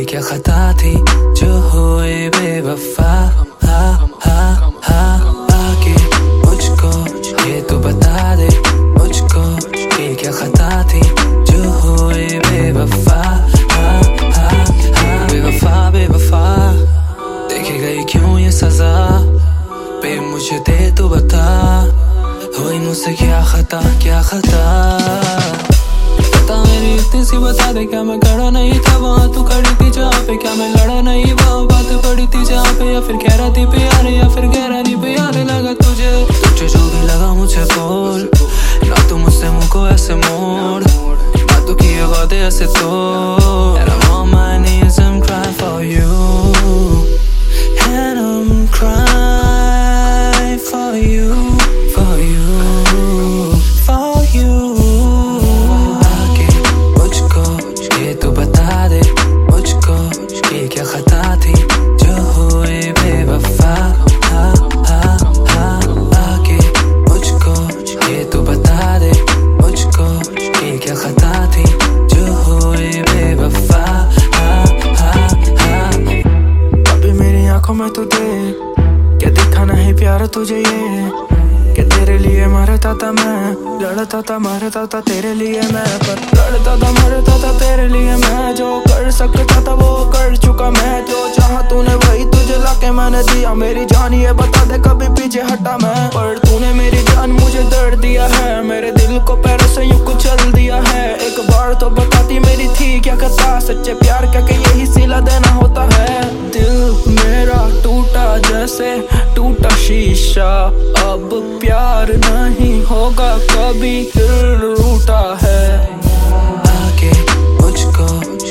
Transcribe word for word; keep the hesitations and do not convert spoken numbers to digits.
क्या खता थी जो हुए बेवफा। हा हा हा आके मुझको ये तो बता दे मुझको कि क्या खता थी जो हुए बेवफा। हा हा हा बेवफा बेवफा देखे गई क्यों ये सजा बे मुझे दे तो बता हुई मुझसे क्या खता क्या खता। बता मेरी इतनी सी बता दे क्या मैं खड़ा नहीं था वहाँ तू खड़ी थी जहाँ पे। क्या मैं लड़ा नहीं वहाँ बात पड़ी थी जहाँ पे। या फिर कह रहा थी प्यार या फिर गहरा नहीं प्यार लगा तुझे। तुझे जो भी लगा मुझे बोल ना तू मुझसे मुँह को ऐसे मोड़ ना तू किए वादे ऐसे तोड़। And I'm on my knees I'm crying for you and I'm crying for you for you for you। आके मुझको ये तो बता दे मुझको ये क्या खता थी जो हुए बेवफा। हा हा हा आके मुझको ये तो बता दे मुझको ये क्या खता थी जो हुए बेवफा। हा हा हा अभी मेरी आंखों में तू देख क्या दिखा नहीं प्यार तुझे ये कि तेरे लिए मरता था मैं लड़ता था मरता था तेरे लिए मैं। पर लड़ता था मरता था तेरे लिए मैं। जो कर सकता था वो कर चुका मैं। जो चाहा तूने वही तुझे लाके मैंने दिया। मेरी जान ये बता दे कभी पीछे हटा मैं। पर तूने मेरी जान मुझे दर्द दिया है। मेरे दिल को पैरों से यूं कुचल दिया है। एक बार तो बताती मेरी थी क्या कथा सच्चे प्यार क्या कि यही सिला देना होता है। दिल मेरा टूटा जैसे टूटा शीशा अब प्यार नहीं होगा कभी दिल रूठा है। आके मुझको